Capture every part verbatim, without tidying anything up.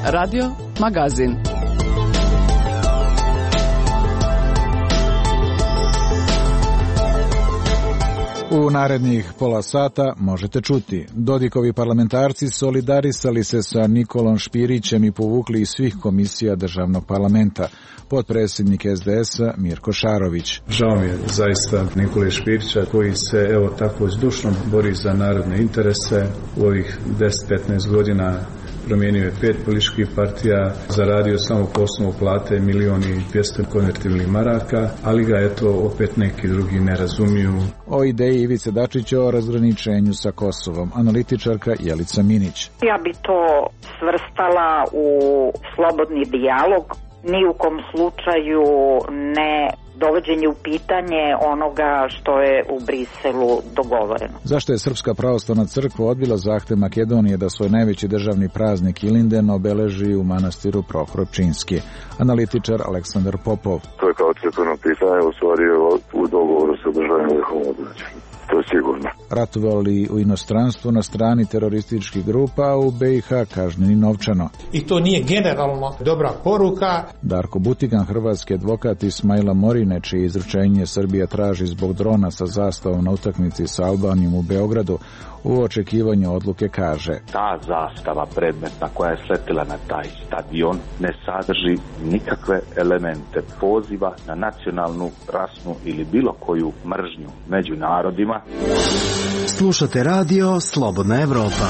Radio Magazin. U narednih pola sata možete čuti: Dodikovi parlamentarci solidarisali se sa Nikolom Špirićem i povukli iz svih komisija državnog parlamenta. Potpredsjednik es de es-a Mirko Šarović. Žao mi je zaista Nikole Špirića koji se evo tako zdušno bori za narodne interese. U ovih deset do petnaest godina promijenio je pet političkih partija, zaradio samo po osnovu plate milion i dvjesto konvertibilnih maraka, ali ga eto opet neki drugi ne razumiju. O ideji Ivice Dačića o razgraničenju sa Kosovom, analitičarka Jelica Minić. Ja bi to svrstala u slobodni dijalog, ni u kom slučaju ne dovođenje u pitanje onoga što je u Briselu dogovoreno. Zašto je Srpska pravoslavna crkva odbila zahtev Makedonije da svoj najveći državni praznik Ilinden obeleži u manastiru Prohor Pčinjski? Analitičar Aleksandar Popov. To je kao crkveno pitanje, u stvari u dogovoru sa državnim vrhom određeno. To je sigurno. Ratovali u inostranstvu na strani terorističkih grupa, a u be i ha kažnjeni novčano. I to nije generalno dobra poruka. Darko Butigan, hrvatski advokat Ismaila Morine, čije izručenje Srbija traži zbog drona sa zastavom na utakmici sa Albanijom u Beogradu, u očekivanju odluke kaže: ta zastava predmetna koja je sletila na taj stadion ne sadrži nikakve elemente poziva na nacionalnu, rasnu ili bilo koju mržnju među narodima. Slušate radio Slobodna Evropa.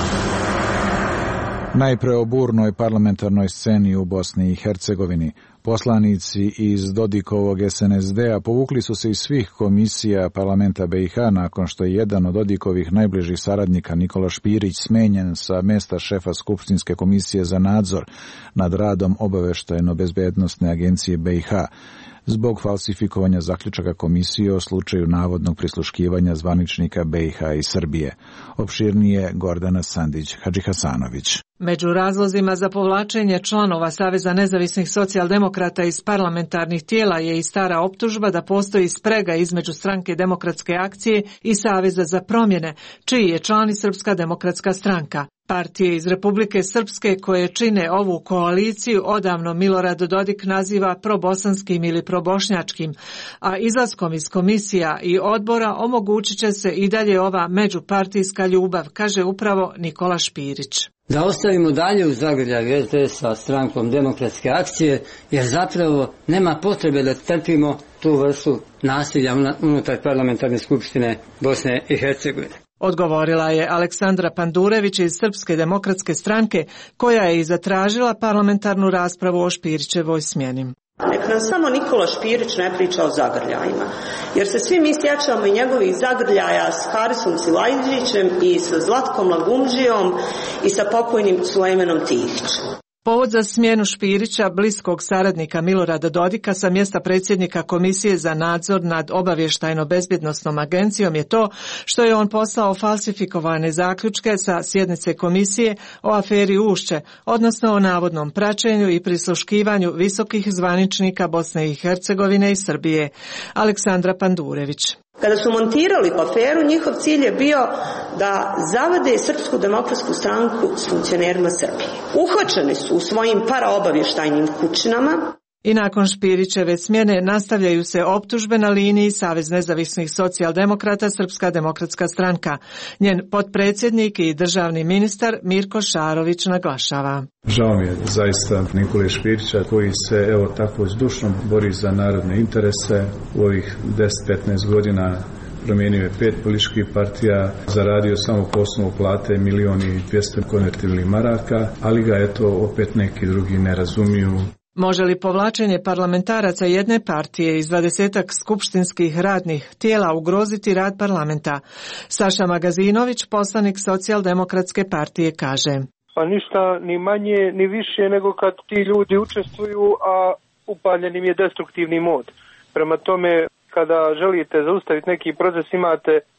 Najpre o burnoj parlamentarnoj sceni u Bosni i Hercegovini. Poslanici iz Dodikovog es en es de-a povukli su se iz svih komisija parlamenta be i ha nakon što je jedan od Dodikovih najbližih saradnika Nikola Špirić smenjen sa mesta šefa Skupštinske komisije za nadzor nad radom Obaveštajno-bezbednosne agencije be i ha zbog falsifikovanja zaključaka komisije o slučaju navodnog prisluškivanja zvaničnika be i ha i Srbije. Opširnije Gordana Sandić-Hadžihasanović. Među razlozima za povlačenje članova Saveza nezavisnih socijaldemokrata iz parlamentarnih tijela je i stara optužba da postoji sprega između Stranke demokratske akcije i Saveza za promjene, čiji je član i Srpska demokratska stranka. Partije iz Republike Srpske koje čine ovu koaliciju odavno Milorad Dodik naziva probosanskim ili probošnjačkim, a izlaskom iz komisija i odbora omogućit će se i dalje ova međupartijska ljubav, kaže upravo Nikola Špirić. Da ostavimo dalje u zagrljaju es de es sa Strankom demokratske akcije, jer zapravo nema potrebe da trpimo tu vrstu nasilja unutar parlamentarne skupštine Bosne i Hercegovine. Odgovorila je Aleksandra Pandurević iz Srpske demokratske stranke, koja je i zatražila parlamentarnu raspravu o Špirićevoj smjeni. Nek nam samo Nikola Špirić ne priča o zagrljajima, jer se svi mi sjećamo i njegovih zagrljaja s Harisom Silajđićem i sa Zlatkom Lagumđijom i sa pokojnim Sulejmanom Tihićem. Povod za smjenu Špirića, bliskog saradnika Milorada Dodika sa mjesta predsjednika Komisije za nadzor nad Obavještajno-bezbjednosnom agencijom, je to što je on poslao falsifikovane zaključke sa sjednice komisije o aferi Ušće, odnosno o navodnom praćenju i prisluškivanju visokih zvaničnika Bosne i Hercegovine i Srbije. Aleksandra Pandurević. Kada su montirali aferu, njihov cilj je bio da zavade Srpsku demokratsku stranku s funkcionerima Srbije. Uhvaćeni su u svojim paraobavještajnim kućinama. I nakon Špirićeve smjene nastavljaju se optužbe na liniji Savez nezavisnih socijaldemokrata Srpska demokratska stranka. Njen potpredsjednik i državni ministar Mirko Šarović naglašava: žao mi je zaista Nikole Špirića koji se evo tako zdušno bori za narodne interese. U ovih deset do petnaest godina promijenio je pet političkih partija, zaradio samo po osnovu plate milion i dvjesto konvertibilnih maraka, ali ga eto opet neki drugi ne razumiju. Može li povlačenje parlamentaraca jedne partije iz dvadesetak skupštinskih radnih tijela ugroziti rad parlamenta? Saša Magazinović, poslanik Socijaldemokratske partije, kaže: pa ništa ni manje ni više nego kad ti ljudi učestvuju, a upaljen im je destruktivni mod. Prema tome, kada želite zaustaviti neki proces, imate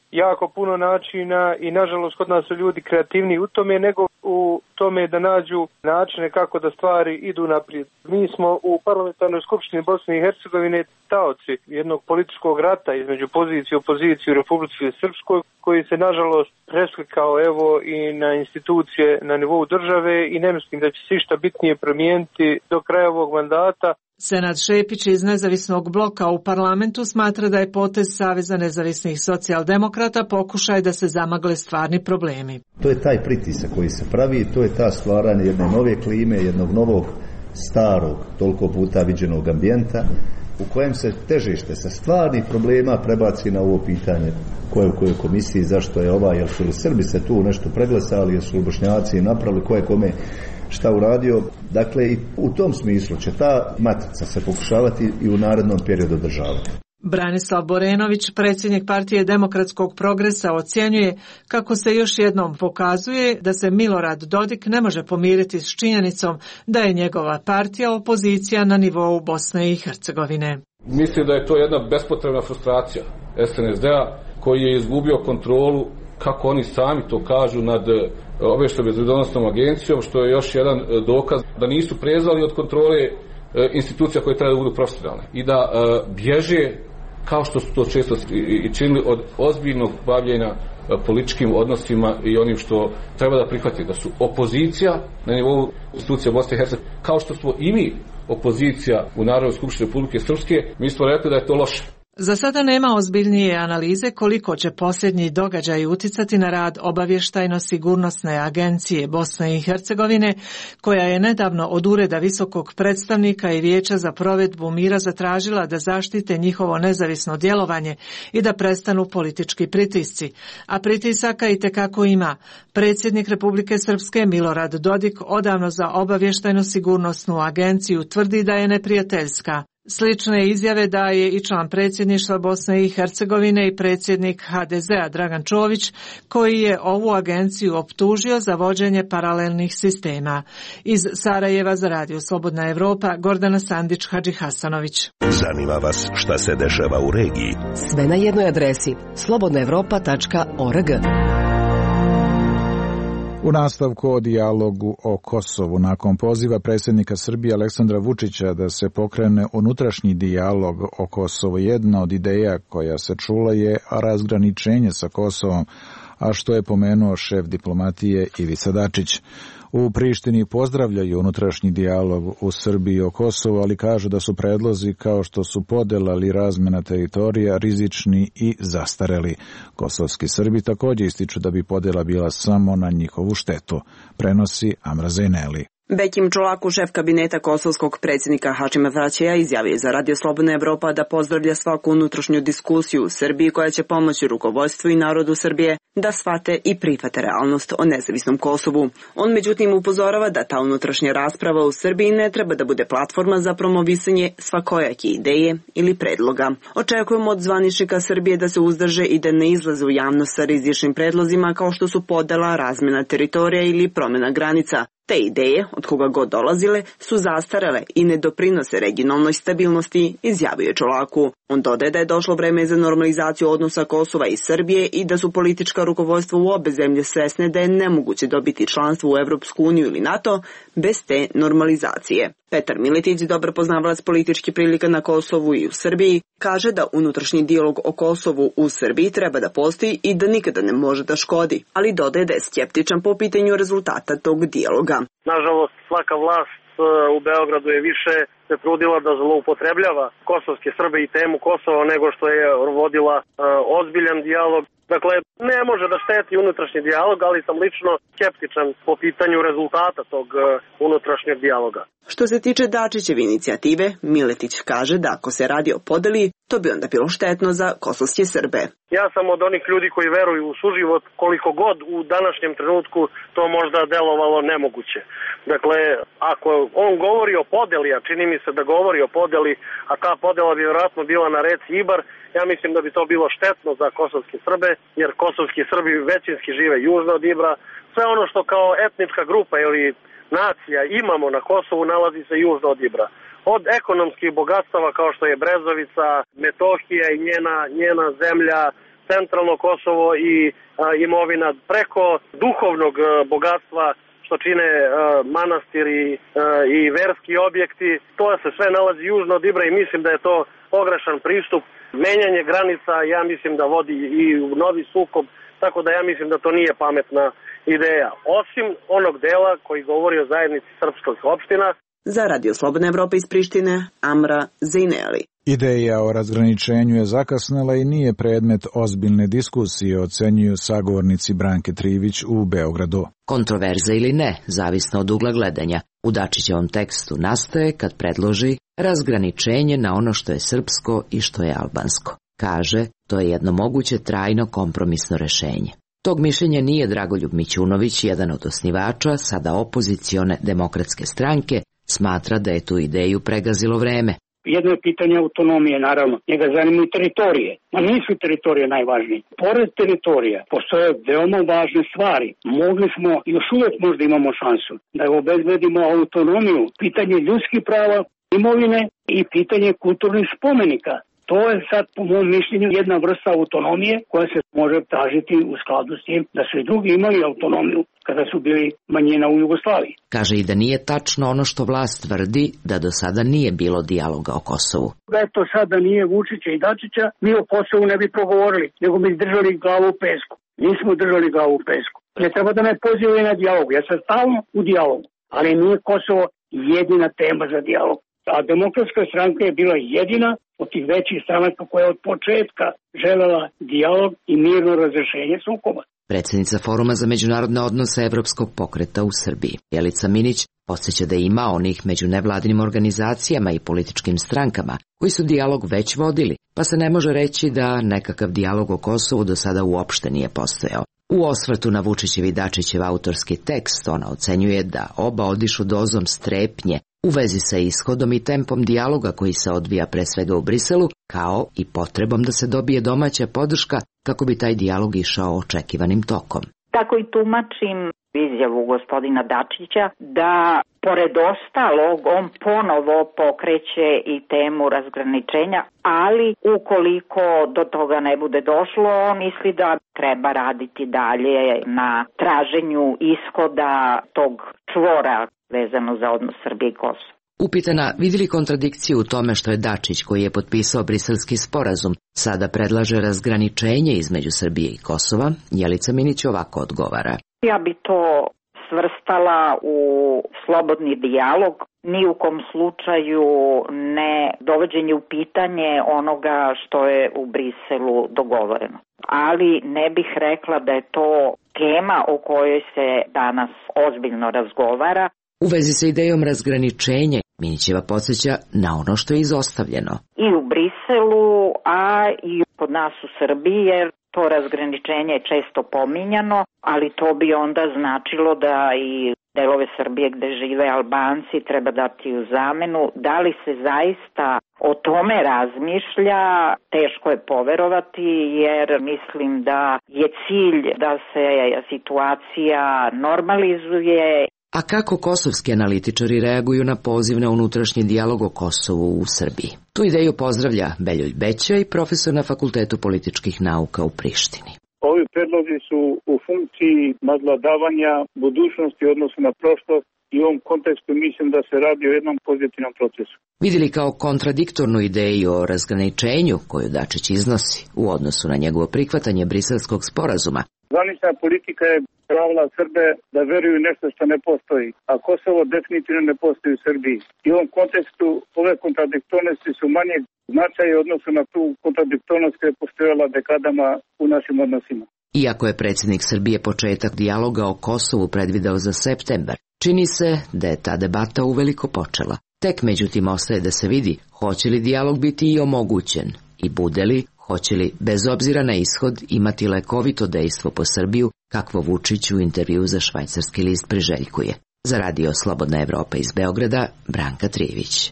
jako puno načina i nažalost kod nas su ljudi kreativniji u tome nego u tome da nađu načine kako da stvari idu naprijed. Mi smo u parlamentarnoj skupštini Bosne i Hercegovine taoci jednog političkog rata između pozicije i opozicije u Republici Srpskoj, koji se nažalost preslikao evo i na institucije na nivou države i ne mislim da će se išta bitnije promijeniti do kraja ovog mandata. Senad Šepić iz Nezavisnog bloka u parlamentu smatra da je potez Saveza nezavisnih socijaldemokrata pokušaj da se zamagle stvarni problemi. To je taj pritisak koji se pravi, to je ta stvaranje jedne nove klime, jednog novog, starog, toliko puta viđenog ambijenta u kojem se težište sa stvarnih problema prebaci na ovo pitanje ko je u kojoj komisiji, zašto je ova, jel su li Srbi se tu nešto preglesali, jel su li Bošnjaci napravili, ko je kome šta uradio. Dakle, i u tom smislu će ta matica se pokušavati i u narednom periodu održavati. Branislav Borenović, predsjednik Partije demokratskog progresa, ocjenjuje kako se još jednom pokazuje da se Milorad Dodik ne može pomiriti s činjenicom da je njegova partija opozicija na nivou Bosne i Hercegovine. Mislim da je to jedna bespotrebna frustracija es en es de-a koji je izgubio kontrolu, kako oni sami to kažu, nad obavještajnom bezbednosnom agencijom, što je još jedan dokaz da nisu prezali od kontrole institucija koje treba da budu profesionalne i da bježe, kao što su to često i činili, od ozbiljnog bavljenja političkim odnosima i onim što treba da prihvati, da su opozicija na nivou institucija Bosne i Hercegovine, kao što smo i mi opozicija u Narodnoj skupštini Republike Srpske. Mi smo rekli da je to loše. Za sada nema ozbiljnije analize koliko će posljednji događaj uticati na rad obavještajno-sigurnosne agencije Bosne i Hercegovine, koja je nedavno od Ureda visokog predstavnika i Vijeća za provedbu mira zatražila da zaštite njihovo nezavisno djelovanje i da prestanu politički pritisci. A pritisaka itekako ima. Predsjednik Republike Srpske Milorad Dodik odavno za obavještajno-sigurnosnu agenciju tvrdi da je neprijateljska. Slične izjave daje i član predsjedništva Bosne i Hercegovine i predsjednik ha de zea Dragan Čović, koji je ovu agenciju optužio za vođenje paralelnih sistema. Iz Sarajeva za Radio Slobodna Evropa, Gordana Sandić Hadžihasanović. Zanima vas šta se dešava u regiji? Sve na jednoj adresi slobodna evropa tačka org. U nastavku o dijalogu o Kosovu, nakon poziva predsjednika Srbije Aleksandra Vučića da se pokrene unutrašnji dijalog o Kosovu, jedna od ideja koja se čula je razgraničenje sa Kosovom, a što je pomenuo šef diplomatije Ivica Dačić. U Prištini pozdravljaju unutrašnji dijalog u Srbiji o Kosovu, ali kažu da su predlozi kao što su podela ili razmjena teritorija rizični i zastareli. Kosovski Srbi također ističu da bi podela bila samo na njihovu štetu, prenosi Amra Zejneli. Bekim Čolaku, šef kabineta kosovskog predsjednika Hašima Tačija, izjavio za Radio Slobodna Evropa da pozdravlja svaku unutrašnju diskusiju u Srbiji koja će pomoći rukovodstvu i narodu Srbije da shvate i prihvate realnost o nezavisnom Kosovu. On međutim upozorava da ta unutrašnja rasprava u Srbiji ne treba da bude platforma za promovisanje svakojake ideje ili predloga. Očekujemo od zvaničnika Srbije da se uzdrže i da ne izlaze u javnost sa rizičnim predlozima kao što su podela, razmjena teritorija ili promjena granica. Te ideje, od koga god dolazile, su zastarele i ne doprinose regionalnoj stabilnosti, izjavio je Čolaku. On dodaje da je došlo vreme za normalizaciju odnosa Kosova i Srbije i da su politička rukovodstva u obe zemlje svesne da je nemoguće dobiti članstvo u Evropsku uniju ili NATO bez te normalizacije. Petar Miletić, dobar poznavalac političkih prilika na Kosovu i u Srbiji, kaže da unutrašnji dijalog o Kosovu u Srbiji treba da postoji i da nikada ne može da škodi, ali dodaje da je skeptičan po pitanju rezultata tog dijaloga. Nažalost, svaka vlast u Beogradu je više se trudila da zloupotrebljava kosovske Srbe i temu Kosova nego što je vodila uh, ozbiljan dijalog. Dakle, ne može da šteti unutrašnji dijalog, ali sam lično skeptičan po pitanju rezultata tog uh, unutrašnjeg dijaloga. Što se tiče Dačićeve inicijative, Miletić kaže da ako se radi o podeli, to bi onda bilo štetno za kosovske Srbe. Ja sam od onih ljudi koji veruju u suživot, koliko god u današnjem trenutku to možda delovalo nemoguće. Dakle, ako on govori o podeli, a čini mi se da govori o podeli, a ta podela bi vjerojatno bila na reci Ibar, ja mislim da bi to bilo štetno za kosovske Srbe, jer kosovski Srbi većinski žive južno od Ibra. Sve ono što kao etnička grupa ili nacija imamo na Kosovu nalazi se južno od Ibra. Od ekonomskih bogatstava kao što je Brezovica, Metohija i njena, njena zemlja, centralno Kosovo i a, imovina preko duhovnog a, bogatstva što čine a, manastiri a, i verski objekti. To se sve nalazi južno od Ibra i mislim da je to pogrešan pristup. Menjanje granica, ja mislim da vodi i u novi sukob, tako da ja mislim da to nije pametna ideja. Osim onog dela koji govori o zajednici srpskih opština. Za Radio Slobodna Evropa iz Prištine, Amra Zejneli. Ideja o razgraničenju je zakasnela i nije predmet ozbiljne diskusije, ocenjuju sagovornici Branke Trivić u Beogradu. Kontroverza ili ne, zavisno od ugla gledanja, u Dačićevom tekstu nastaje kad predloži razgraničenje na ono što je srpsko i što je albansko. Kaže, to je jedno moguće trajno kompromisno rešenje. Tog mišljenja nije Dragoljub Mićunović, jedan od osnivača, sada opozicione Demokratske stranke, smatra da je tu ideju pregazilo vreme. Jedno je pitanje autonomije, naravno. Njega zanimaju teritorije. Ma nisu teritorije najvažnije. Pored teritorija postoje veoma važne stvari. Mogli smo, još uvijek možda imamo šansu, da obezbedimo autonomiju, pitanje ljudskih prava, imovine i pitanje kulturnih spomenika. To je sad, po mom mišljenju, jedna vrsta autonomije koja se može tražiti u skladu s tim da su i drugi imali autonomiju kada su bili manjina u Jugoslaviji. Kaže i da nije tačno ono što vlast tvrdi da do sada nije bilo dijaloga o Kosovu. Da je to sad da nije Vučića i Dačića, mi o Kosovu ne bi progovorili, nego bi držali glavu u pesku. Nismo držali glavu u pesku. Ne treba da me pozivaju na dijalogu, ja sam stalno u dijalogu, ali nije Kosovo jedina tema za dijalog. A Demokratska stranka je bila jedina od tih većih stranaka koja je od početka želela dijalog i mirno razrešenje sukoba. Predsjednica Foruma za međunarodne odnose Evropskog pokreta u Srbiji, Jelica Minić, podsjeća da ima onih među nevladinim organizacijama i političkim strankama koji su dijalog već vodili, pa se ne može reći da nekakav dijalog o Kosovu do sada uopšte nije postojao. U osvrtu na Vučićev i Dačićev autorski tekst ona ocenjuje da oba odišu dozom strepnje u vezi sa ishodom i tempom dijaloga koji se odvija pre svega u Briselu, kao i potrebom da se dobije domaća podrška kako bi taj dijalog išao očekivanim tokom. Tako i tumačim izjavu gospodina Dačića da pored ostalog on ponovo pokreće i temu razgraničenja, ali ukoliko do toga ne bude došlo, on misli da treba raditi dalje na traženju ishoda tog čvora vezano za odnos Srbije i Kosova. Upitana vidi li kontradikciju u tome što je Dačić, koji je potpisao Briselski sporazum, sada predlaže razgraničenje između Srbije i Kosova, Jelica Minić ovako odgovara. Ja bi to svrstala u slobodni dijalog, ni u kom slučaju ne dovođenje u pitanje onoga što je u Briselu dogovoreno. Ali ne bih rekla da je to tema o kojoj se danas ozbiljno razgovara. U vezi sa idejom razgraničenja, Minićeva podsjeća na ono što je izostavljeno. I u Briselu, a i kod nas u Srbiji, jer to razgraničenje je često pominjano, ali to bi onda značilo da i delove Srbije gde žive Albanci treba dati u zamenu. Da li se zaista o tome razmišlja, teško je poverovati, jer mislim da je cilj da se situacija normalizuje. A kako kosovski analitičari reaguju na poziv na unutrašnji dijalog o Kosovu u Srbiji? Tu ideju pozdravlja Beljoj Beća i profesor na Fakultetu političkih nauka u Prištini. Ovi predlozi su u funkciji nadvladavanja budućnosti u odnosu na prošlost i u ovom kontekstu mislim da se radi o jednom pozitivnom procesu. Vidjeli kao kontradiktornu ideju o razgraničenju koju Dačić iznosi u odnosu na njegovo prihvatanje Briselskog sporazuma. Zvanična politika je pravila Srbe da veruju nešto što ne postoji, a Kosovo definitivno ne postoji u Srbiji. I u ovom kontekstu ove kontradiktornosti su manje značaje u odnosu na tu kontradiktornost koja je postojala dekadama u našim odnosima. Iako je predsjednik Srbije početak dijaloga o Kosovu predvideo za septembar, čini se da je ta debata uveliko počela. Tek međutim ostaje da se vidi hoće li dijalog biti i omogućen i bude li, hoće li bez obzira na ishod imati lekovito dejstvo po Srbiju, kakvo Vučić u intervju za švajcarski list priželjkuje. Za Radio Slobodna Evropa iz Beograda, Branka Trivić.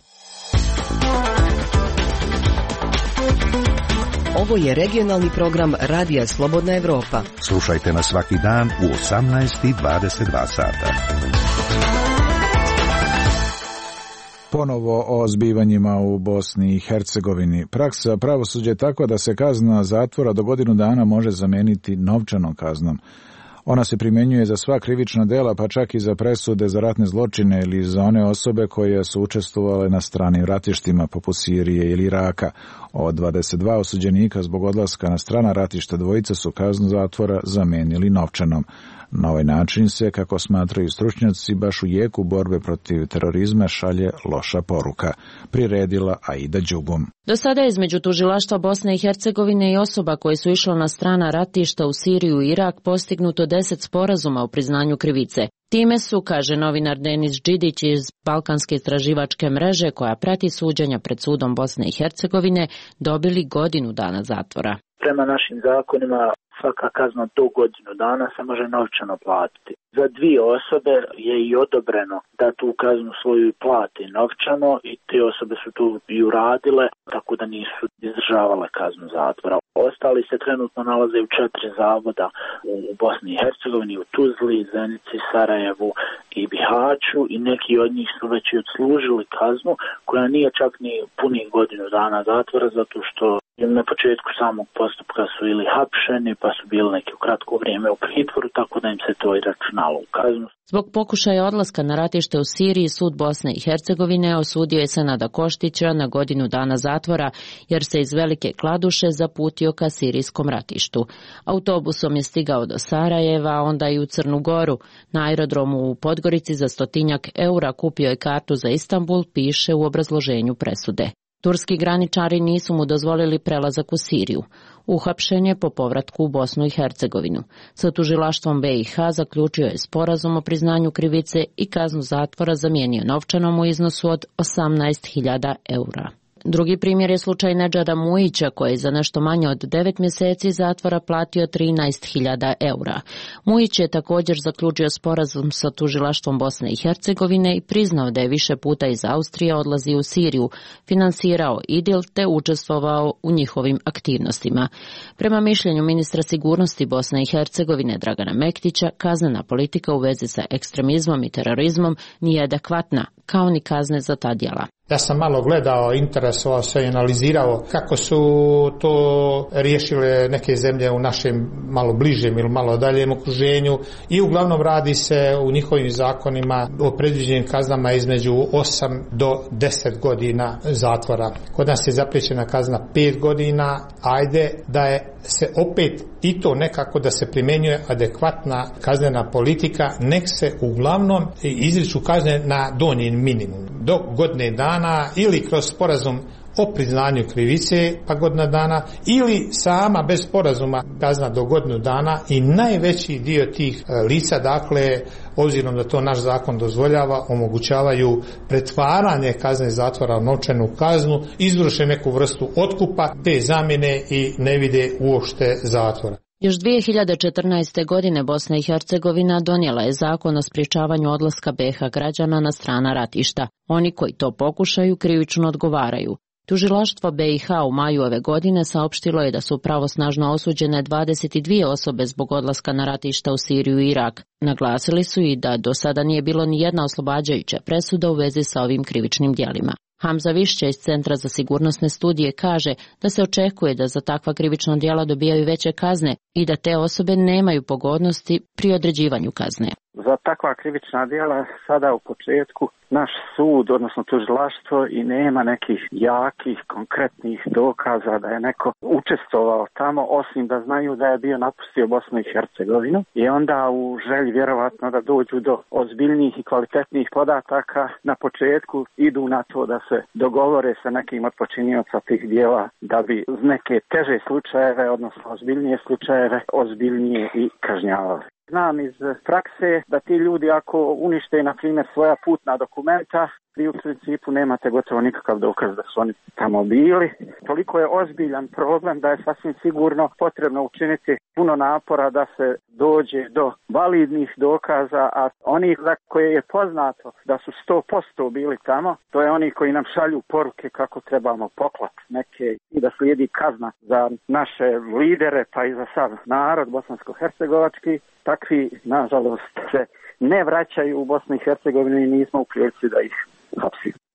Ovo je regionalni program Radija Slobodna Evropa. Slušajte nas svaki dan u osamnaest i dvadeset dva sata. Ponovo o zbivanjima u Bosni i Hercegovini. Praksa pravosuđa je tako da se kazna zatvora do godinu dana može zameniti novčanom kaznom. Ona se primjenjuje za sva krivična dela, pa čak i za presude za ratne zločine ili za one osobe koje su učestvovale na stranim ratištima poput Sirije ili Iraka. Od dvadeset dva osuđenika zbog odlaska na strana ratišta dvojica su kaznu zatvora zamenili novčanom. Na ovaj način se, kako smatraju stručnjaci, baš u jeku borbe protiv terorizma šalje loša poruka, priredila Aida Đugum. Do sada je između tužilaštva Bosne i Hercegovine i osoba koje su išle na strana ratišta u Siriju i Irak postignuto deset sporazuma o priznanju krivice. Time su, kaže novinar Denis Đidić iz Balkanske istraživačke mreže koja prati suđenja pred sudom Bosne i Hercegovine, dobili godinu dana zatvora. Prema našim zakonima svaka kazna do godinu dana se može novčano platiti. Za dvije osobe je i odobreno da tu kaznu svoju plati novčano i te osobe su tu i uradile, tako da nisu izdržavale kaznu zatvora. Ostali se trenutno nalaze u četiri zavoda u Bosni i Hercegovini, u Tuzli, Zenici, Sarajevu i Bihaću i neki od njih su već i odslužili kaznu koja nije čak ni punih godinu dana zatvora zato što na početku samog postupka su ili hapšeni pa su bili neki u kratko vrijeme u pritvoru, tako da im se to i računalo u kaznu. Zbog pokušaja odlaska na ratište u Siriji, sud Bosne i Hercegovine osudio je Senada Koštića na godinu dana zatvora jer se iz Velike Kladuše zaputio ka sirijskom ratištu. Autobusom je stigao do Sarajeva, a onda i u Crnu Goru. Na aerodromu u Podgorici za stotinjak eura kupio je kartu za Istanbul, piše u obrazloženju presude. Turski graničari nisu mu dozvolili prelazak u Siriju. Uhapšen je po povratku u Bosnu i Hercegovinu. Sa tužilaštvom B i H zaključio je sporazum o priznanju krivice i kaznu zatvora zamijenio novčanom u iznosu od osamnaest hiljada eura. Drugi primjer je slučaj Nedžada Mujića koji je za nešto manje od devet mjeseci zatvora platio trinaest hiljada eura. Mujić je također zaključio sporazum sa tužilaštvom Bosne i Hercegovine i priznao da je više puta iz Austrije odlazio u Siriju, finansirao IDIL te učestvovao u njihovim aktivnostima. Prema mišljenju ministra sigurnosti Bosne i Hercegovine Dragana Mektića, kaznena politika u vezi sa ekstremizmom i terorizmom nije adekvatna, kao ni kazne za ta djela. Ja sam malo gledao, interesovao se i analizirao kako su to riješile neke zemlje u našem malo bližem ili malo daljem okruženju i uglavnom radi se u njihovim zakonima o predviđenim kaznama između osam do deset godina zatvora. Kod nas je zapriječena kazna pet godina, ajde da je se opet i to nekako da se primjenjuje adekvatna kaznena politika, nek se uglavnom izriču kazne na donji minimum, do godine dana ili kroz sporazum o priznanju krivice pa godina dana ili sama bez sporazuma kazna do godinu dana i najveći dio tih lica, dakle, obzirom da to naš zakon dozvoljava, omogućavaju pretvaranje kazne zatvora u novčanu kaznu, izvrše neku vrstu otkupa te zamjene i ne vide uopšte zatvora. Još dvije hiljade četrnaeste. godine Bosna i Hercegovina donijela je zakon o sprječavanju odlaska B i H građana na strana ratišta. Oni koji to pokušaju krivično odgovaraju. Tužilaštvo B i H u maju ove godine saopštilo je da su pravosnažno osuđene dvadeset dvije osobe zbog odlaska na ratišta u Siriju i Irak. Naglasili su i da do sada nije bilo ni jedna oslobađajuća presuda u vezi sa ovim krivičnim djelima. Hamza Višća iz Centra za sigurnosne studije kaže da se očekuje da za takva krivična djela dobijaju veće kazne i da te osobe nemaju pogodnosti pri određivanju kazne. Za takva krivična djela sada u početku naš sud, odnosno tužilaštvo, i nema nekih jakih, konkretnih dokaza da je neko učestvovao tamo, osim da znaju da je bio napustio Bosnu i Hercegovinu i onda u želji vjerovatno da dođu do ozbiljnijih i kvalitetnijih podataka na početku idu na to da se dogovore sa nekim od počinioca tih djela da bi neke teže slučajeve, odnosno ozbiljnije slučajeve, ozbiljnije i kažnjavali. Znam iz prakse da ti ljudi ako unište, na primjer, svoja putna dokumenta, vi u principu nemate gotovo nikakav dokaz da su oni tamo bili. Toliko je ozbiljan problem da je sasvim sigurno potrebno učiniti puno napora da se dođe do validnih dokaza, a oni za koje je poznato da su sto posto bili tamo, to je oni koji nam šalju poruke kako trebamo poklati neke i da slijedi kazna za naše lidere pa i za sav narod bosansko-hercegovački. Takvi, nažalost, se ne vraćaju u Bosnu i Hercegovinu i nismo u prilici da ih hapsimo.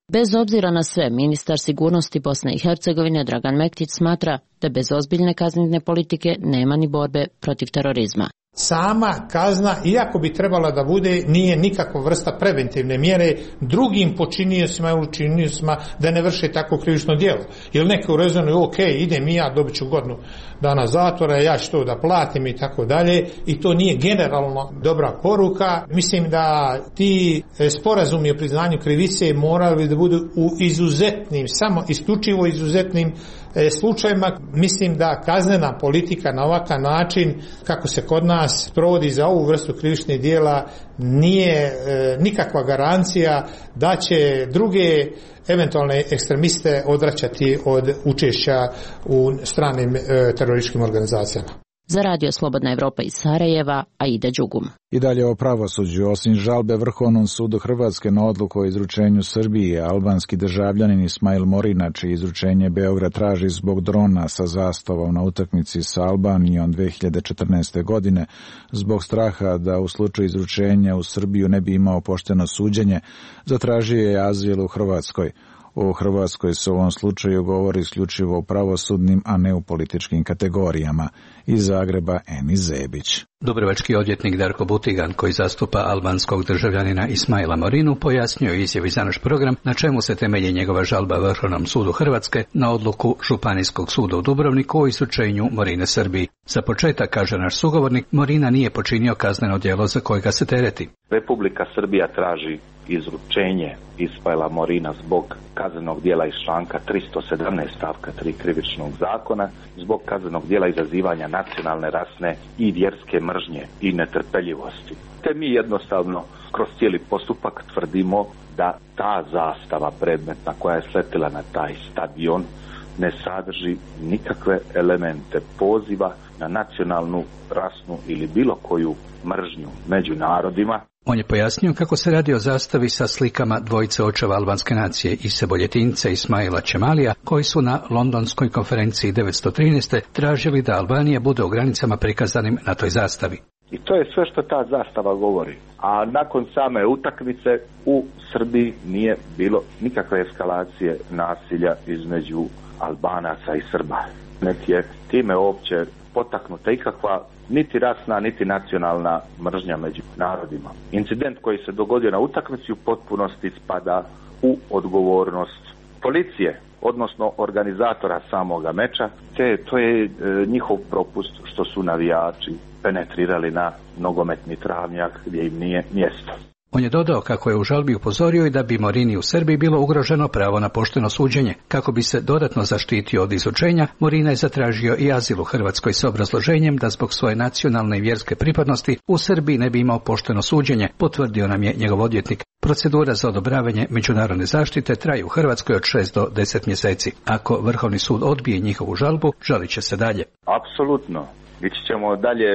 Bez obzira na sve, ministar sigurnosti Bosne i Hercegovine Dragan Mektić smatra da bez ozbiljne kaznene politike nema ni borbe protiv terorizma. Sama kazna, iako bi trebala da bude, nije nikakva vrsta preventivne mjere drugim počiniocima ili učiniocima da ne vrše tako krivično djelo. Jer neko rezonuje, ok, idem i ja, dobit ću godinu dana zatvora, ja ću to da platim i tako dalje, i to nije generalno dobra poruka. Mislim da ti sporazumi o priznanju krivice morali da budu u izuzetnim, samo isključivo izuzetnim slučajima. Mislim da kaznena politika na ovakav način, kako se kod nas provodi za ovu vrstu krivičnih djela, nije e, nikakva garancija da će druge eventualne ekstremiste odvraćati od učešća u stranim e, terorističkim organizacijama. Za Radio Slobodna Evropa iz Sarajeva, Aida Đugum. I dalje o pravosuđu. Osim žalbe Vrhovnom sudu Hrvatske na odluku o izručenju Srbije, albanski državljanin Ismail Morina, čije izručenje Beograd traži zbog drona sa zastavom na utakmici sa Albanijom dve hiljade četrnaeste. godine, zbog straha da u slučaju izručenja u Srbiju ne bi imao pošteno suđenje, zatražio je azil u Hrvatskoj. U Hrvatskoj se u ovom slučaju govori isključivo o pravosudnim, a ne u političkim kategorijama. Iz Zagreba, Eni Zebić. Dubrovački odvjetnik Darko Butigan, koji zastupa albanskog državljanina Ismaila Morinu, pojasnio je izjavi za naš program na čemu se temelji njegova žalba Vrhovnom sudu Hrvatske na odluku Županijskog suda u Dubrovniku o izručenju Morine Srbiji. Za početak, kaže naš sugovornik, Morina nije počinio kazneno djelo za kojega se tereti. Republika Srbija traži izručenje Ismaila Morina zbog kaznenog djela iz članka tristo sedamnaest stavka tri krivičnog zakona, zbog kaznenog djela izazivanja nacionalne, rasne i vjerske mržnje i netrpeljivosti. Te mi jednostavno kroz cijeli postupak tvrdimo da ta zastava predmetna koja je sletila na taj stadion ne sadrži nikakve elemente poziva na nacionalnu, rasnu ili bilo koju mržnju među narodima. On je pojasnio kako se radi o zastavi sa slikama dvojice očeva albanske nacije Ise Boljetince i Ismaila Čemalija, koji su na londonskoj konferenciji devetsto trinaeste. tražili da Albanija bude u granicama prikazanim na toj zastavi. I to je sve što ta zastava govori. A nakon same utakmice u Srbiji nije bilo nikakve eskalacije nasilja između Albanaca i Srba. Niti je time uopće potaknuta ikakva niti rasna, niti nacionalna mržnja među narodima. Incident koji se dogodio na utakmici u potpunosti spada u odgovornost policije, odnosno organizatora samoga meča, te to je e, njihov propust što su navijači penetrirali na nogometni travnjak gdje im nije mjesto. On je dodao kako je u žalbi upozorio i da bi Morini u Srbiji bilo ugroženo pravo na pošteno suđenje. Kako bi se dodatno zaštitio od izručenja, Morina je zatražio i azil u Hrvatskoj sa obrazloženjem da zbog svoje nacionalne i vjerske pripadnosti u Srbiji ne bi imao pošteno suđenje, potvrdio nam je njegov odvjetnik. Procedura za odobravanje međunarodne zaštite traje u Hrvatskoj od šest do deset mjeseci. Ako Vrhovni sud odbije njihovu žalbu, žalit će se dalje. Apsolutno. Ići ćemo dalje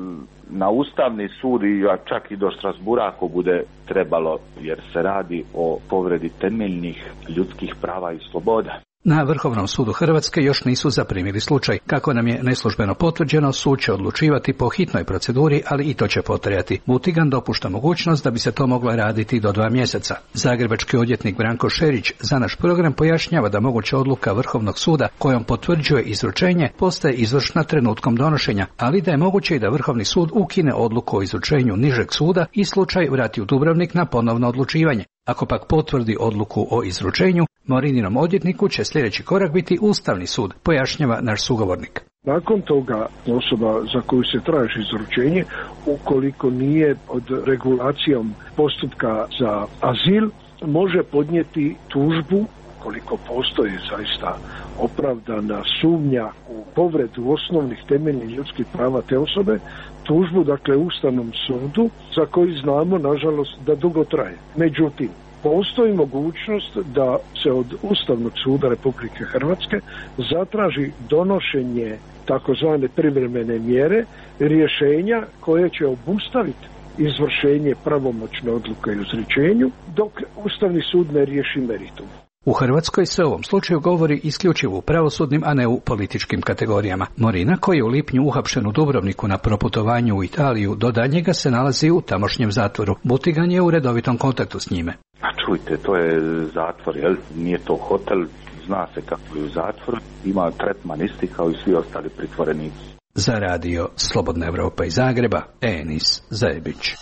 na Ustavni sud i čak i do Strasbura ako bude trebalo, jer se radi o povredi temeljnih ljudskih prava i sloboda. Na Vrhovnom sudu Hrvatske još nisu zaprimili slučaj. Kako nam je neslužbeno potvrđeno, sud će odlučivati po hitnoj proceduri, ali i to će potrajati. Butigan dopušta mogućnost da bi se to moglo raditi do dva mjeseca. Zagrebački odvjetnik Branko Šerić za naš program pojašnjava da moguća odluka Vrhovnog suda kojom potvrđuje izručenje postaje izvršna trenutkom donošenja, ali da je moguće i da Vrhovni sud ukine odluku o izručenju nižeg suda i slučaj vrati u Dubrovnik na ponovno odlučivanje. Ako pak potvrdi odluku o izručenju, Morininom odvjetniku će sljedeći korak biti Ustavni sud, pojašnjava naš sugovornik. Nakon toga osoba za koju se traži izručenje, ukoliko nije pod regulacijom postupka za azil, može podnijeti tužbu, koliko postoji zaista opravdana sumnja u povredu osnovnih temeljnih ljudskih prava te osobe, tužbu, dakle, Ustavnom sudu, za koji znamo, nažalost, da dugo traje. Međutim, postoji mogućnost da se od Ustavnog suda Republike Hrvatske zatraži donošenje takozvane privremene mjere, rješenja koje će obustaviti izvršenje pravomoćne odluke o izručenju, dok Ustavni sud ne riješi meritum. U Hrvatskoj se u ovom slučaju govori isključivo u pravosudnim, a ne u političkim kategorijama. Morina, koji je u lipnju uhapšen u Dubrovniku na proputovanju u Italiju, do daljnjega se nalazi u tamošnjem zatvoru. Butigan je u redovitom kontaktu s njime. čujte, to je zatvor, jel? Nije to hotel, zna se kako je u zatvoru, ima tretman isti kao i svi ostali pritvorenici. Za radio Slobodna Evropa iz Zagreba, Enis Zajebić.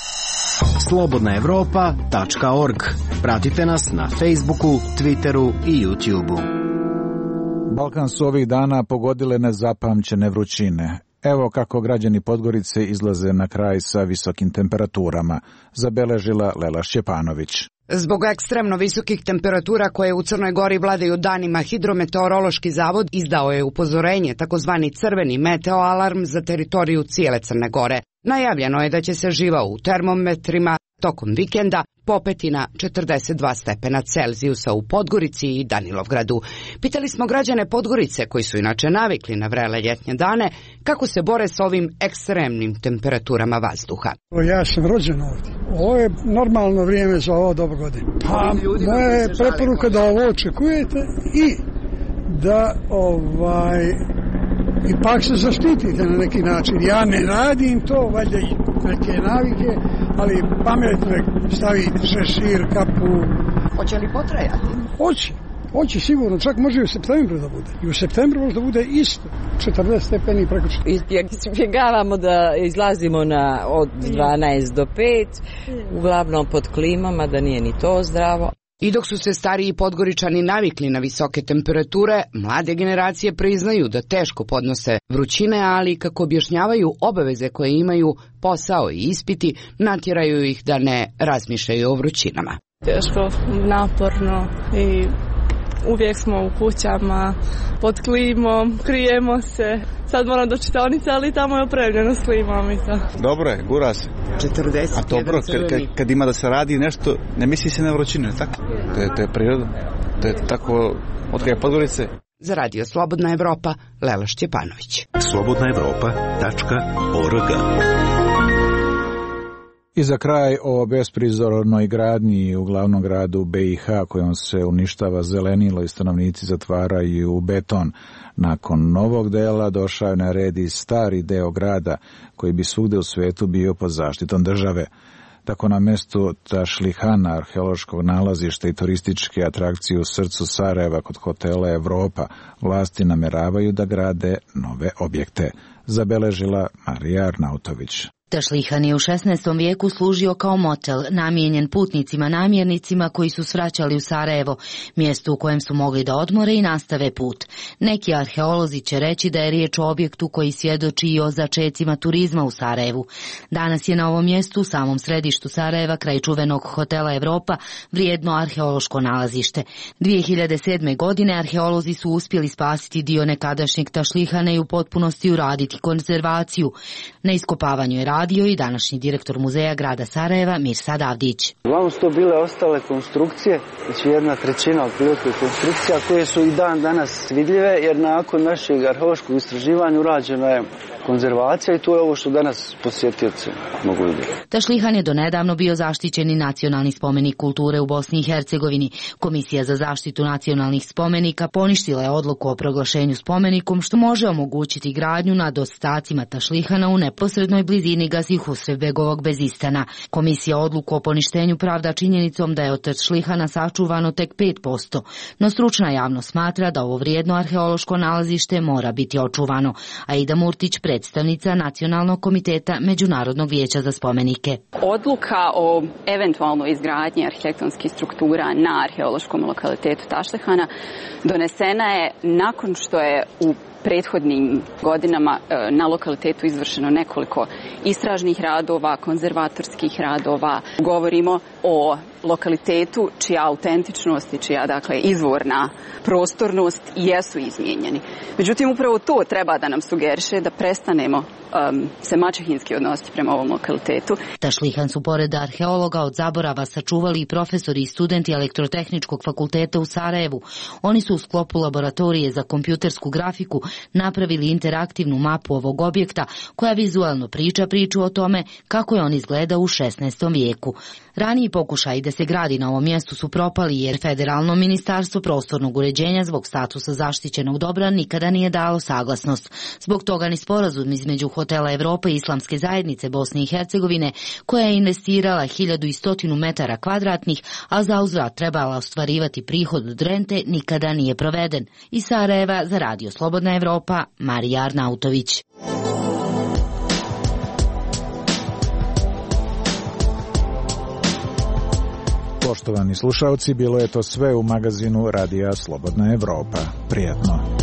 slobodna evropa tačka org. Pratite nas na Facebooku, Twitteru i YouTubeu. Balkan su ovih dana pogodile nezapamćene vrućine. Evo kako građani Podgorice izlaze na kraj sa visokim temperaturama, zabeležila Lela Šćepanović. Zbog ekstremno visokih temperatura koje u Crnoj Gori vladaju danima, Hidrometeorološki zavod izdao je upozorenje, takozvani crveni meteoalarm za teritoriju cijele Crne Gore. Najavljeno je da će se živa u termometrima tokom vikenda popeti na četrdeset dva stepena Celzijusa u Podgorici i Danilovgradu. Pitali smo građane Podgorice, koji su inače navikli na vrele ljetnje dane, kako se bore s ovim ekstremnim temperaturama vazduha. Ja sam rođen ovdje. Ovo je normalno vrijeme za ovo dobro godine. Pa moja je preporuka da ovo očekujete i da ovaj ipak se zaštitite na neki način. Ja ne radim to, valjda i neke navike, ali pametno staviti šešir, kapu. Hoće li potrajati? Hoće, hoće sigurno, čak može i u septembru da bude. I u septembru može da bude isto, četrdeset stepeni preko četrdeset. Izbjegavamo da izlazimo na od dvanaest do pet, uglavnom pod klimama, da nije ni to zdravo. I dok su se stariji Podgoričani navikli na visoke temperature, mlade generacije priznaju da teško podnose vrućine, ali kako objašnjavaju obaveze koje imaju, posao i ispiti, natjeraju ih da ne razmišljaju o vrućinama. Teško, naporno i uvijek smo u kućama, pod klimom, krijemo se. Sad moram do čitaonice, ali tamo je opremljeno s klimom i to. Dobro je, gura se. četrdeset. A dobro, kad, kad, kad ima da se radi nešto, ne misli se na vrućinu, ne tako? To je, to je priroda. To je tako od kada je Podgorice. Za radio Slobodna Evropa, Lela Šćepanović. slobodna evropa tačka org. I za kraj o besprizornoj gradnji u glavnom gradu B i H kojom se uništava zelenilo i stanovnici zatvaraju u beton. Nakon novog dela došao je na red i stari deo grada koji bi svugde u svetu bio pod zaštitom države. Tako na mestu Tašlihana, arheološkog nalazišta i turističke atrakcije u srcu Sarajeva kod hotela Evropa, vlasti nameravaju da grade nove objekte, zabeležila Marija Arnautović. Tašlihan je u šesnaestom vijeku služio kao motel, namijenjen putnicima namjernicima koji su svraćali u Sarajevo, mjesto u kojem su mogli da odmore i nastave put. Neki arheolozi će reći da je riječ o objektu koji svjedoči i o začecima turizma u Sarajevu. Danas je na ovom mjestu, u samom središtu Sarajeva, kraj čuvenog hotela Evropa, vrijedno arheološko nalazište. dvije hiljade sedme. godine arheolozi su uspjeli spasiti dio nekadašnjeg Tašlihana i u potpunosti uraditi konzervaciju. Na iskopavanju je radio i današnji direktor muzeja grada Sarajeva Mirsad Avdić. Uglavnom su to bile ostale konstrukcije, znači jedna trećina otprilike konstrukcija koje su i dan danas vidljive, jer nakon našeg arheološkog istraživanja urađena je konzervacija i to je ovo što danas posjetioci mogu vidjeti. Tašlihan je donedavno bio zaštićeni nacionalni spomenik kulture u Bosni i Hercegovini. Komisija za zaštitu nacionalnih spomenika poništila je odluku o proglašenju spomenikom, što može omogućiti gradnju nad ostacima Tašlihana u neposrednoj blizini Gazi Husrevbegovog Bezistana. Komisija odluku o poništenju pravda činjenicom da je od Tašlihana sačuvano tek pet posto, no stručna javnost smatra da ovo vrijedno arheološko nalazište mora biti očuvano. Aida Murtić, predstavnica Nacionalnog komiteta Međunarodnog vijeća za spomenike. Odluka o eventualnoj izgradnji arhitektonskih struktura na arheološkom lokalitetu Tašlihana donesena je nakon što je u prethodnim godinama na lokalitetu izvršeno nekoliko istražnih radova, konzervatorskih radova. Govorimo o lokalitetu čija autentičnost i čija, dakle, izvorna prostornost jesu izmijenjeni. Međutim, upravo to treba da nam sugeriše da prestanemo um, se maćehinski odnositi prema ovom lokalitetu. Tašlihan su pored arheologa od zaborava sačuvali i profesori i studenti Elektrotehničkog fakulteta u Sarajevu. Oni su u sklopu laboratorije za kompjutersku grafiku napravili interaktivnu mapu ovog objekta koja vizualno priča priču o tome kako je on izgledao u šesnaestom vijeku. Raniji pokušaj se gradi na ovom mjestu su propali jer Federalno ministarstvo prostornog uređenja zbog statusa zaštićenog dobra nikada nije dalo saglasnost. Zbog toga ni sporazum između Hotela Evropa i Islamske zajednice Bosne i Hercegovine, koja je investirala hiljadu i stotinu metara kvadratnih, a za uzvrat trebala ostvarivati prihod od rente, nikada nije proveden. Iz Sarajeva za Radio Slobodna Evropa, Marija Arnautović. Poštovani slušalci, bilo je to sve u magazinu Radija Slobodna Evropa. Prijatno.